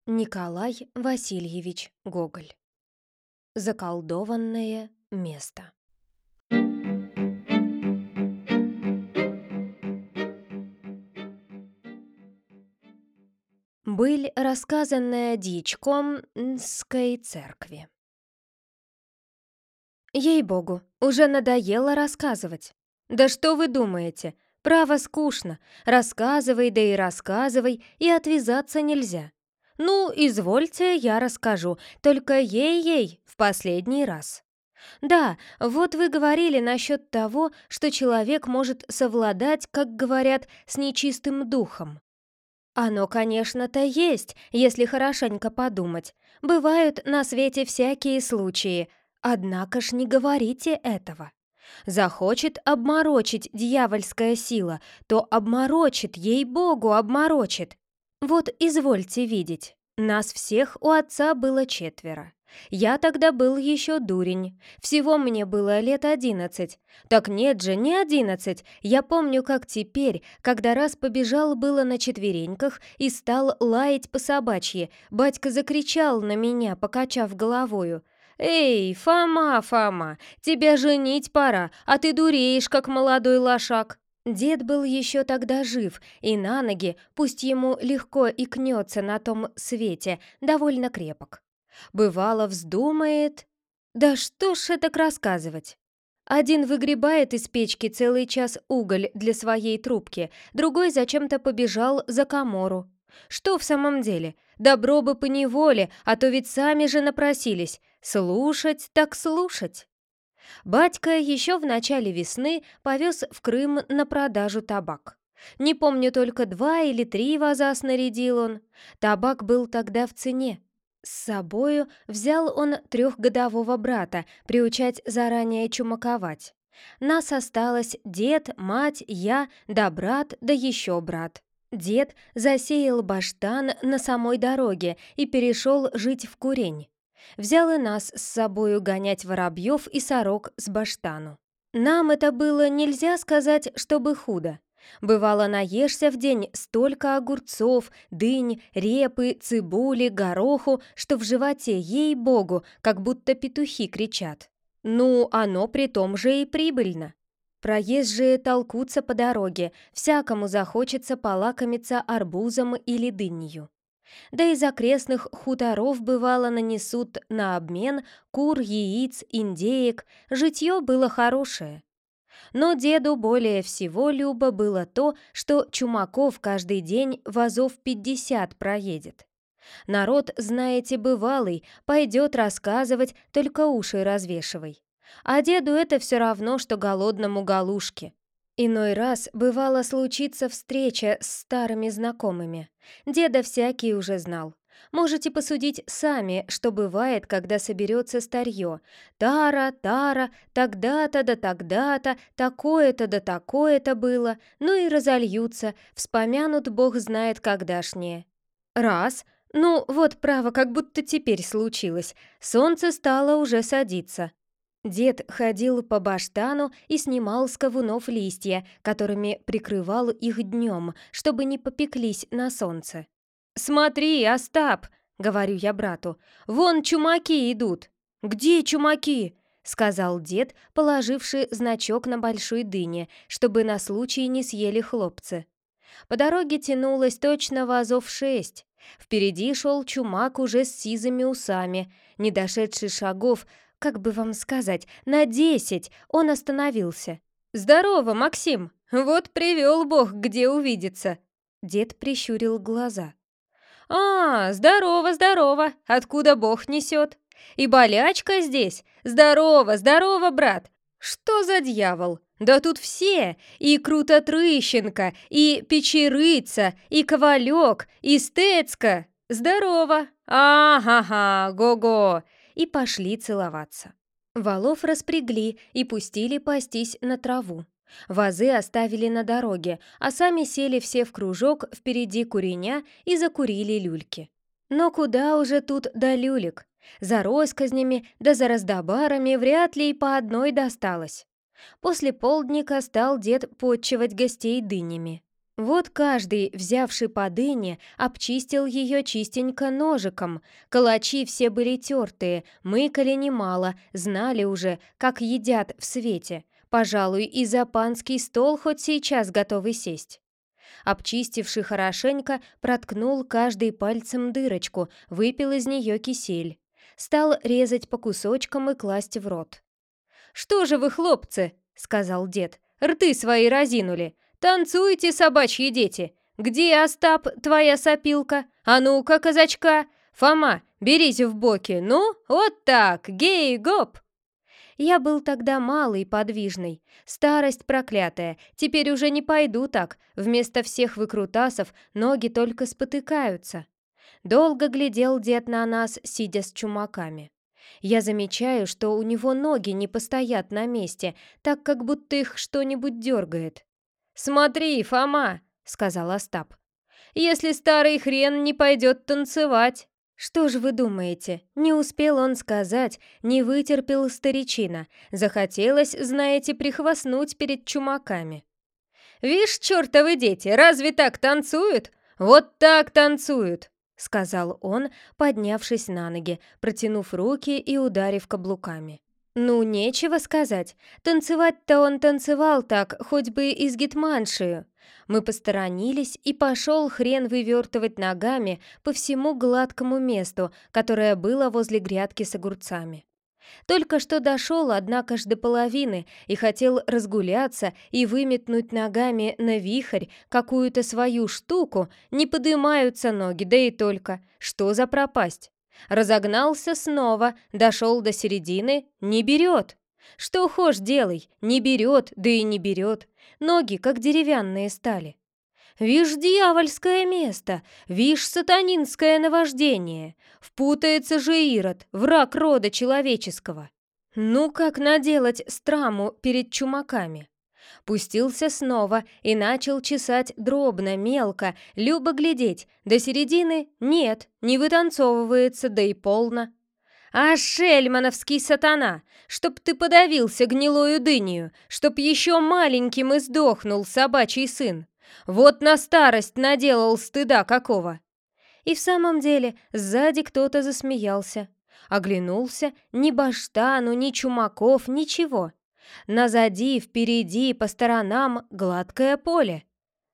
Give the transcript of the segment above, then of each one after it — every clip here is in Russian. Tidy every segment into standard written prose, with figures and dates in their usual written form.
Николай Васильевич Гоголь. Заколдованное место. Быль, рассказанная дьячком Нской церкви. Ей-богу, уже надоело рассказывать. Да что вы думаете? Право скучно. Рассказывай, да и рассказывай, и отвязаться нельзя. Ну, извольте, я расскажу, только ей-ей в последний раз. Да, вот вы говорили насчет того, что человек может совладать, как говорят, с нечистым духом. Оно, конечно-то, есть, если хорошенько подумать. Бывают на свете всякие случаи, однако ж не говорите этого. Захочет обморочить дьявольская сила, то обморочит, ей-богу, обморочит. Вот извольте видеть, нас всех у отца было 4. Я тогда был еще дурень, всего мне было лет 11. Так нет же, не 11. Я помню, как теперь, когда раз побежал было на четвереньках и стал лаять по собачьи, батька закричал на меня, покачав головою: «Эй, Фома, Фома, тебя женить пора, а ты дуреешь, как молодой лошак». Дед был еще тогда жив, и на ноги, пусть ему легко и кнется на том свете, довольно крепок. Бывало, вздумает... Да что ж это рассказывать? Один выгребает из печки целый час уголь для своей трубки, другой зачем-то побежал за камору. Что в самом деле? Добро бы поневоле, а то ведь сами же напросились. Слушать так слушать. Батька еще в начале весны повез в Крым на продажу табак. Не помню, только 2 или 3 ваза снарядил он. Табак был тогда в цене. С собою взял он 3-годового брата, приучать заранее чумаковать. Нас осталось дед, мать, я, да брат, да еще брат. Дед засеял баштан на самой дороге и перешел жить в курень. Взял и нас с собою гонять воробьев и сорок с баштану. Нам это было, нельзя сказать, чтобы худо. Бывало, наешься в день столько огурцов, дынь, репы, цибули, гороху, что в животе, ей-богу, как будто петухи кричат. Ну, оно при том же и прибыльно. Проезжие толкутся по дороге, всякому захочется полакомиться арбузом или дынью. Да из окрестных хуторов бывало нанесут на обмен кур, яиц, индеек, житье было хорошее. Но деду более всего любо было то, что Чумаков каждый день вазов 50 проедет. Народ, знаете, бывалый, пойдет рассказывать, только уши развешивай. А деду это все равно, что голодному галушке. Иной раз бывало случится встреча с старыми знакомыми. Деда всякий уже знал. Можете посудить сами, что бывает, когда соберется старье. Тара, тара, тогда-то да тогда-то, такое-то да такое-то было, ну и разольются, вспомянут бог знает когда-шнее. Раз, ну вот право, как будто теперь случилось, солнце стало уже садиться. Дед ходил по баштану и снимал с ковунов листья, которыми прикрывал их днем, чтобы не попеклись на солнце. «Смотри, Остап!» — говорю я брату. «Вон чумаки идут!» «Где чумаки?» — сказал дед, положивший значок на большой дыне, чтобы на случай не съели хлопцы. По дороге тянулось точно вазов 6. Впереди шел чумак уже с сизыми усами. Не дошедший шагов, как бы вам сказать, на 10, он остановился. «Здорово, Максим! Вот привел Бог, где увидеться!» Дед прищурил глаза. «А, здорово, здорово! Откуда Бог несет? И болячка здесь? Здорово, здорово, брат! Что за дьявол? Да тут все! И Крутотрыщенко, и Печерыца, и Ковалек, и Стецка! Здорово! Ага-га, го-го!» И пошли целоваться. Валов распрягли и пустили пастись на траву. Вазы оставили на дороге, а сами сели все в кружок впереди куреня и закурили люльки. Но куда уже тут до люлек? За россказнями да за раздобарами вряд ли и по одной досталось. После полдника стал дед потчевать гостей дынями. Вот каждый, взявший по дыне, обчистил ее чистенько ножиком. Калачи все были тертые, мыкали немало, знали уже, как едят в свете. Пожалуй, и за панский стол хоть сейчас готовы сесть. Обчистивший хорошенько, проткнул каждый пальцем дырочку, выпил из нее кисель. Стал резать по кусочкам и класть в рот. «Что же вы, хлопцы?» — сказал дед. «Рты свои разинули. Танцуйте, собачьи дети! Где, Остап, твоя сопилка? А ну-ка, казачка! Фома, берись в боки, ну, вот так, гей-гоп!» Я был тогда малый, подвижный. Старость проклятая, теперь уже не пойду так. Вместо всех выкрутасов ноги только спотыкаются. Долго глядел дед на нас, сидя с чумаками. Я замечаю, что у него ноги не постоят на месте, так как будто их что-нибудь дергает. «Смотри, Фома!» — сказал Остап. «Если старый хрен не пойдет танцевать!» Что ж вы думаете, не успел он сказать, не вытерпел старичина. Захотелось, знаете, прихвастнуть перед чумаками. «Вишь, чертовы дети, разве так танцуют? Вот так танцуют!» — сказал он, поднявшись на ноги, протянув руки и ударив каблуками. Ну, нечего сказать. Танцевать-то он танцевал так, хоть бы и с гетманшею. Мы посторонились, и пошел хрен вывертывать ногами по всему гладкому месту, которое было возле грядки с огурцами. Только что дошел, однако ж, до половины и хотел разгуляться и выметнуть ногами на вихрь какую-то свою штуку, не подымаются ноги, да и только. Что за пропасть? Разогнался снова, дошел до середины, не берет. Что хошь делай, не берет, да и не берет. Ноги как деревянные стали. Вишь дьявольское место, вишь сатанинское наваждение. Впутается же Ирод, враг рода человеческого. Ну как наделать страму перед чумаками? Пустился снова и начал чесать дробно, мелко, любо глядеть. До середины нет, не вытанцовывается, да и полно. «А шельмановский сатана! Чтоб ты подавился гнилою дынею, чтоб еще маленьким и сдохнул собачий сын! Вот на старость наделал стыда какого!» И в самом деле сзади кто-то засмеялся. Оглянулся, ни баштану, ни чумаков, ничего. Назади, впереди, по сторонам гладкое поле.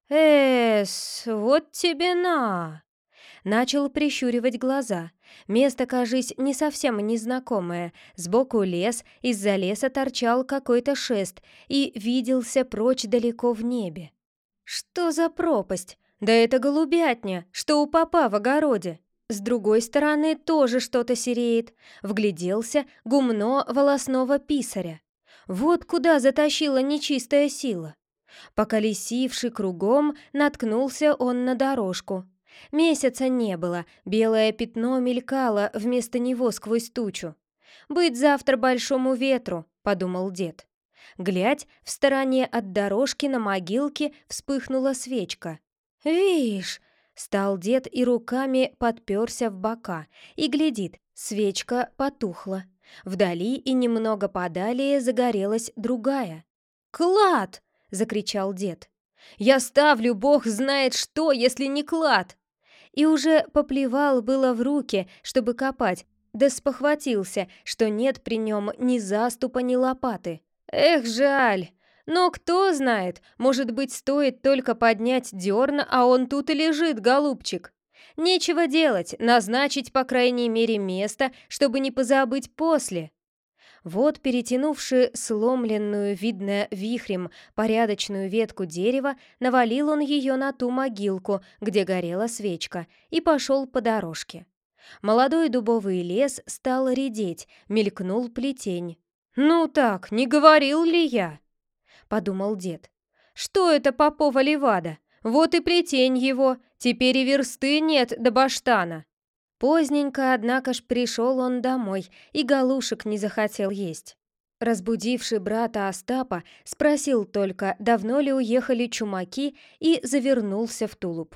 Вот тебе на!» Начал прищуривать глаза. Место, кажись, не совсем незнакомое. Сбоку лес, из-за леса торчал какой-то шест и виделся прочь далеко в небе. Что за пропасть? Да это голубятня, что у попа в огороде. С другой стороны тоже что-то сереет. Вгляделся гумно волосного писаря. Вот куда затащила нечистая сила. Поколесивши кругом, наткнулся он на дорожку. Месяца не было, белое пятно мелькало вместо него сквозь тучу. «Быть завтра большому ветру», — подумал дед. Глядь, в стороне от дорожки на могилке вспыхнула свечка. «Вишь!» — стал дед и руками подперся в бока. И глядит, свечка потухла. Вдали и немного подалее загорелась другая. «Клад!» — закричал дед. «Я ставлю, бог знает что, если не клад!» И уже поплевал было в руки, чтобы копать, да спохватился, что нет при нем ни заступа, ни лопаты. Эх, жаль! Но кто знает, может быть, стоит только поднять дерн, а он тут и лежит, голубчик. Нечего делать, назначить, по крайней мере, место, чтобы не позабыть после. Вот, перетянувши сломленную, видно, вихрем, порядочную ветку дерева, навалил он ее на ту могилку, где горела свечка, и пошел по дорожке. Молодой дубовый лес стал редеть, мелькнул плетень. «Ну так, не говорил ли я?» — подумал дед. «Что это попова левада? Вот и плетень его, теперь и версты нет до баштана». Поздненько, однако ж, пришел он домой и галушек не захотел есть. Разбудивший брата Остапа, спросил только, давно ли уехали чумаки, и завернулся в тулуп.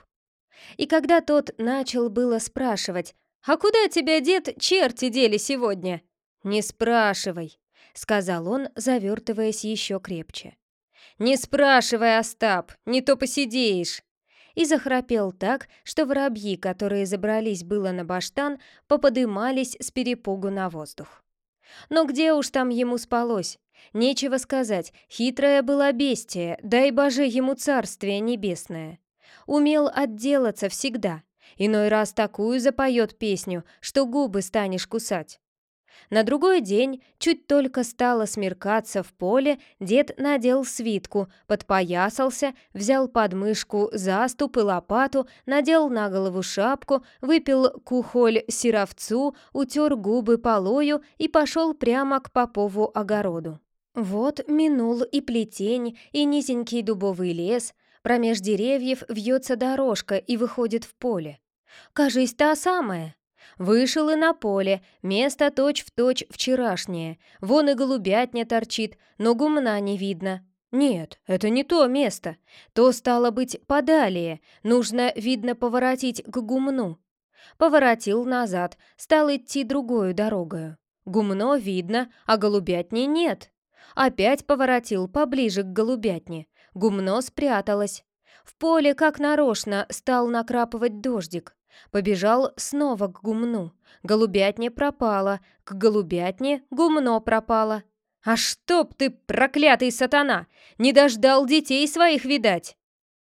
И когда тот начал было спрашивать: «А куда тебя, дед, черти дели сегодня?» «Не спрашивай», — сказал он, завертываясь еще крепче. «Не спрашивай, Остап, не то посидеешь!» И захрапел так, что воробьи, которые забрались было на баштан, поподымались с перепугу на воздух. Но где уж там ему спалось? Нечего сказать, хитрая была бестия, дай боже ему царствие небесное. Умел отделаться всегда. Иной раз такую запоет песню, что губы станешь кусать. На другой день, чуть только стало смеркаться в поле, дед надел свитку, подпоясался, взял под мышку заступ и лопату, надел на голову шапку, выпил кухоль сировцу, утер губы полою и пошел прямо к попову огороду. Вот минул и плетень, и низенький дубовый лес, промеж деревьев вьется дорожка и выходит в поле. Кажись, та самая. Вышел и на поле, место точь-в-точь вчерашнее. Вон и голубятня торчит, но гумна не видно. Нет, это не то место. То, стало быть, подалее. Нужно, видно, поворотить к гумну. Поворотил назад, стал идти другою дорогою. Гумно видно, а голубятни нет. Опять поворотил поближе к голубятне. Гумно спряталось. В поле, как нарочно, стал накрапывать дождик. Побежал снова к гумну. Голубятня пропала, к голубятне гумно пропало. «А чтоб ты, проклятый сатана, не дождал детей своих, видать!»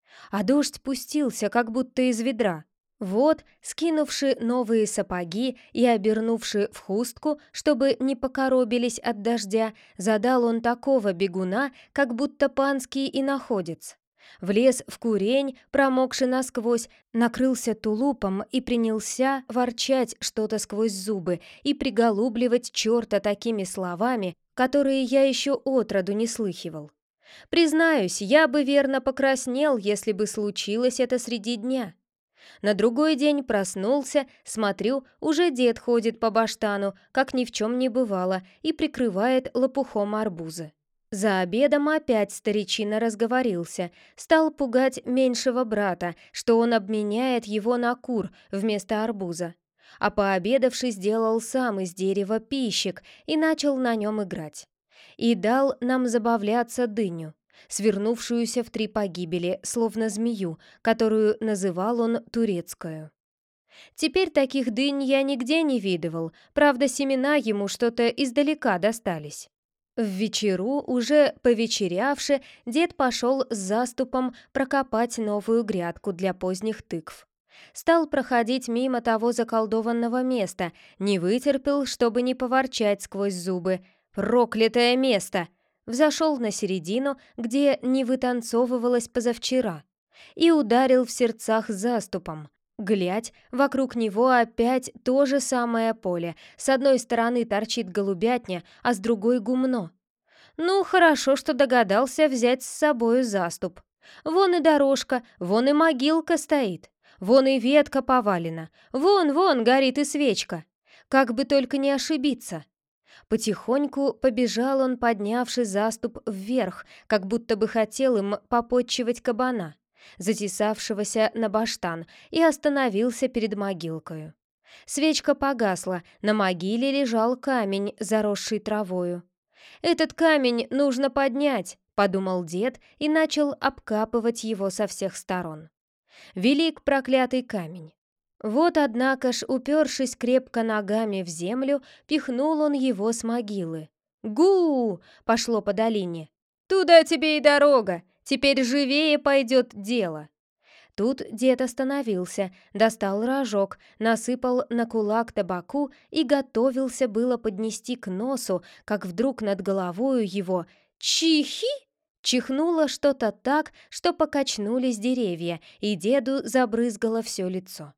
А дождь пустился, как будто из ведра. Вот, скинувши новые сапоги и обернувши в хустку, чтобы не покоробились от дождя, задал он такого бегуна, как будто панский иноходец. Влез в курень, промокший насквозь, накрылся тулупом и принялся ворчать что-то сквозь зубы и приголубливать черта такими словами, которые я еще отроду не слыхивал. Признаюсь, я бы верно покраснел, если бы случилось это среди дня. На другой день проснулся, смотрю, уже дед ходит по баштану, как ни в чем не бывало, и прикрывает лопухом арбузы. За обедом опять старичина разговорился, стал пугать меньшего брата, что он обменяет его на кур вместо арбуза. А пообедавши, сделал сам из дерева пищик и начал на нем играть. И дал нам забавляться дыню, свернувшуюся в 3 погибели, словно змею, которую называл он турецкою. Теперь таких дынь я нигде не видывал, правда, семена ему что-то издалека достались. В вечеру, уже повечерявши, дед пошел с заступом прокопать новую грядку для поздних тыкв. Стал проходить мимо того заколдованного места, не вытерпел, чтобы не поворчать сквозь зубы. «Проклятое место!» Взошел на середину, где не вытанцовывалось позавчера, и ударил в сердцах заступом. Глядь, вокруг него опять то же самое поле. С одной стороны торчит голубятня, а с другой гумно. Ну, хорошо, что догадался взять с собою заступ. Вон и дорожка, вон и могилка стоит, вон и ветка повалена, вон горит и свечка. Как бы только не ошибиться. Потихоньку побежал он, поднявший заступ вверх, как будто бы хотел им попотчевать кабана, затесавшегося на баштан, и остановился перед могилкою. Свечка погасла, на могиле лежал камень, заросший травою. «Этот камень нужно поднять», — подумал дед и начал обкапывать его со всех сторон. Велик проклятый камень. Вот, однако ж, упершись крепко ногами в землю, пихнул он его с могилы. «Гу!» — пошло по долине. «Туда тебе и дорога! Теперь живее пойдет дело!» Тут дед остановился, достал рожок, насыпал на кулак табаку и готовился было поднести к носу, как вдруг над головою его «Чихи!» чихнуло что-то так, что покачнулись деревья, и деду забрызгало все лицо.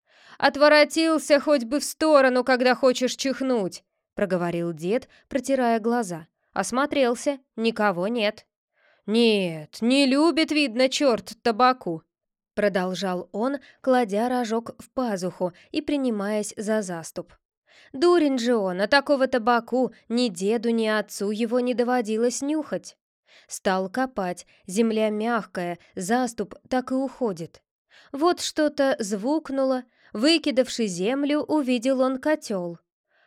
«Отворотился хоть бы в сторону, когда хочешь чихнуть!» — проговорил дед, протирая глаза. Осмотрелся, никого нет. «Нет, не любит, видно, черт табаку!» Продолжал он, кладя рожок в пазуху и принимаясь за заступ. Дурень же он, а такого табаку ни деду, ни отцу его не доводилось нюхать. Стал копать, земля мягкая, заступ так и уходит. Вот что-то звукнуло, выкидавши землю, увидел он котел.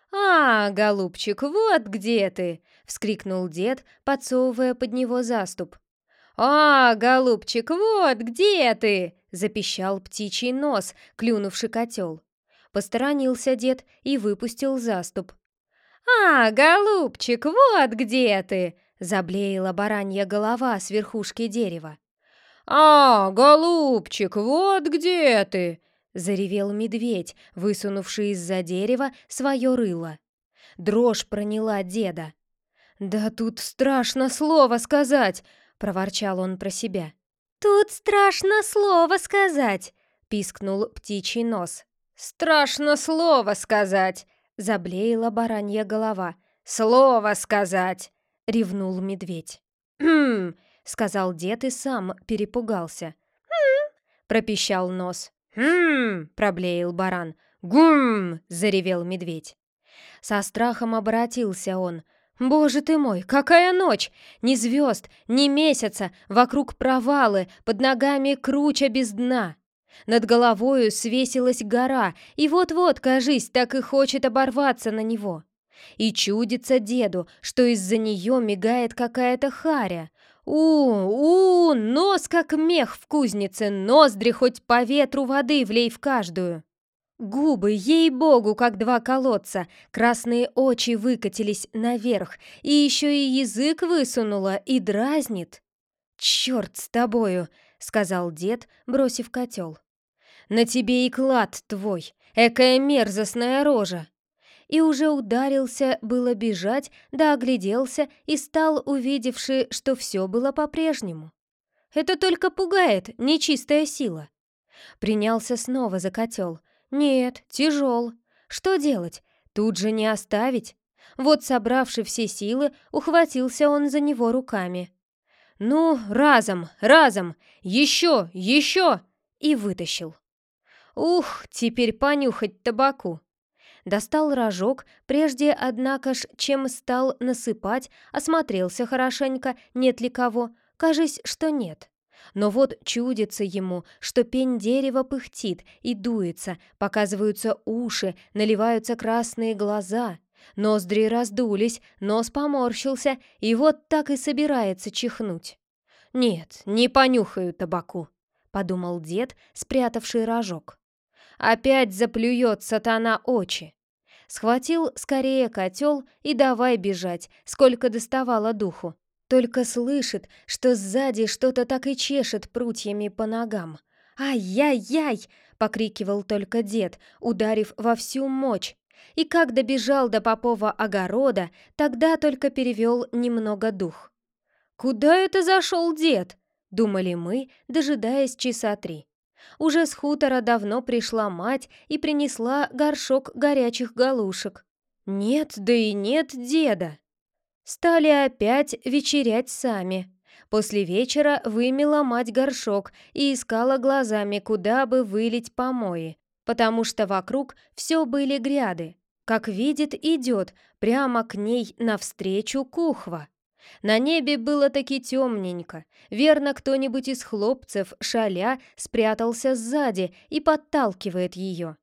«А, голубчик, вот где ты!» — вскрикнул дед, подсовывая под него заступ. «А, голубчик, вот где ты!» — запищал птичий нос, клюнувший котел. Посторонился дед и выпустил заступ. «А, голубчик, вот где ты!» — заблеяла баранья голова с верхушки дерева. «А, голубчик, вот где ты!» — заревел медведь, высунувший из-за дерева свое рыло. Дрожь проняла деда. «Да тут страшно слово сказать!» — проворчал он про себя. «Тут страшно слово сказать!» — пискнул птичий нос. «Страшно слово сказать!» — заблеяла баранья голова. «Слово сказать!» — ревнул медведь. «Хм!» — сказал дед и сам перепугался. «Хм!» — пропищал нос. «Хм!» — проблеял баран. «Гум!» — заревел медведь. Со страхом обратился он. «Боже ты мой, какая ночь! Ни звезд, ни месяца, вокруг провалы, под ногами круча без дна!» Над головою свесилась гора, и вот-вот, кажись, так и хочет оборваться на него. И чудится деду, что из-за нее мигает какая-то харя. Нос как мех в кузнице, ноздри хоть по ветру воды влей в каждую. Губы, ей-богу, как два колодца, красные очи выкатились наверх, и еще и язык высунула и дразнит. «Черт с тобою!» — сказал дед, бросив котел. «На тебе и клад твой, экая мерзостная рожа!» И уже ударился было бежать, да огляделся и стал, увидевши, что все было по-прежнему. Это только пугает нечистая сила. Принялся снова за котел. Нет, тяжел. Что делать? Тут же не оставить. Вот, собравши все силы, ухватился он за него руками. «Ну, разом, разом! Еще, еще!» И вытащил. «Ух, теперь понюхать табаку!» Достал рожок, прежде, однако ж, чем стал насыпать, осмотрелся хорошенько, нет ли кого, кажись, что нет. Но вот чудится ему, что пень дерева пыхтит и дуется, показываются уши, наливаются красные глаза. Ноздри раздулись, нос поморщился, и вот так и собирается чихнуть. «Нет, не понюхаю табаку», — подумал дед, спрятавший рожок. «Опять заплюет сатана очи». Схватил скорее котел и давай бежать, сколько доставало духу. Только слышит, что сзади что-то так и чешет прутьями по ногам. «Ай-яй-яй!» — покрикивал только дед, ударив во всю мощь. И как добежал до попова огорода, тогда только перевел немного дух. «Куда это зашел дед?» — думали мы, дожидаясь часа 3. Уже с хутора давно пришла мать и принесла горшок горячих галушек. Нет, да и нет деда. Стали опять вечерять сами. После вечера вымела мать горшок и искала глазами, куда бы вылить помои, потому что вокруг все были гряды. Как видит, идет прямо к ней навстречу кухва. На небе было таки темненько. Верно, кто-нибудь из хлопцев, шаля, спрятался сзади и подталкивает ее.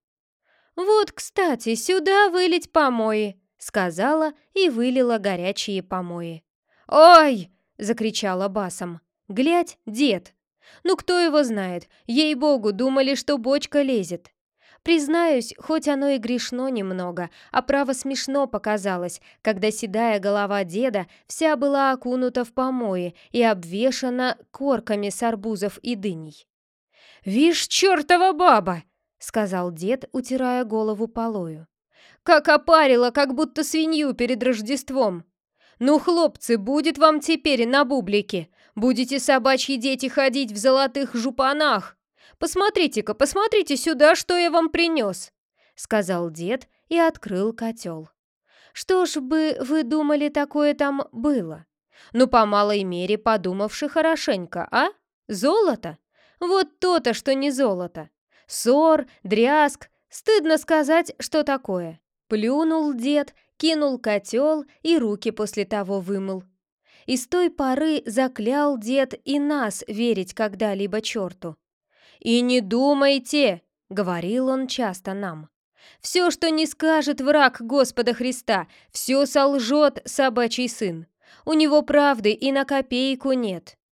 «Вот, кстати, сюда вылить помои», — сказала и вылила горячие помои. «Ой!» — закричала басом. «Глядь, дед! Ну кто его знает, ей-богу, думали, что бочка лезет». Признаюсь, хоть оно и грешно немного, а право смешно показалось, когда седая голова деда вся была окунута в помои и обвешана корками с арбузов и дыней. «Вишь, чертова баба!» — сказал дед, утирая голову полою. «Как опарила, как будто свинью перед Рождеством! Ну, хлопцы, будет вам теперь на бублике! Будете собачьи дети ходить в золотых жупанах! Посмотрите-ка, посмотрите сюда, что я вам принес!» — сказал дед и открыл котел. Что ж бы вы думали, такое там было? Ну, по малой мере, подумавши хорошенько, а? Золото? Вот то-то, что не золото. Ссор, дрязг, стыдно сказать, что такое. Плюнул дед, кинул котел и руки после того вымыл. И с той поры заклял дед и нас верить когда-либо черту. «И не думайте!» — говорил он часто нам. «Все, что не скажет враг Господа Христа, все солжет собачий сын. У него правды и на копейку нет».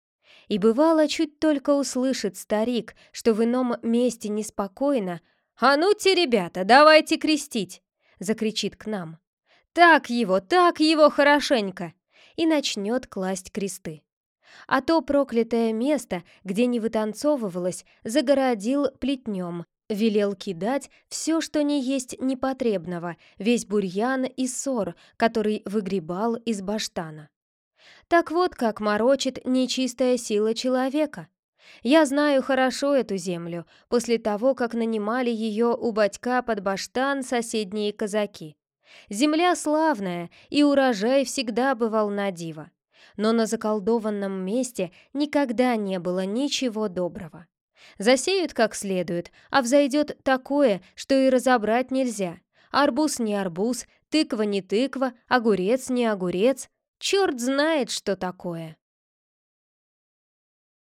И бывало, чуть только услышит старик, что в ином месте неспокойно: «А ну-те, ребята, давайте крестить!» закричит к нам. Так его хорошенько!» и начнет класть кресты. А то проклятое место, где не вытанцовывалось, загородил плетнем, велел кидать все, что не есть непотребного, весь бурьян и ссор, который выгребал из баштана. Так вот, как морочит нечистая сила человека. Я знаю хорошо эту землю, после того, как нанимали ее у батька под баштан соседние казаки. Земля славная, и урожай всегда бывал на диво. Но на заколдованном месте никогда не было ничего доброго. Засеют как следует, а взойдет такое, что и разобрать нельзя. Арбуз не арбуз, тыква не тыква, огурец не огурец. Черт знает, что такое.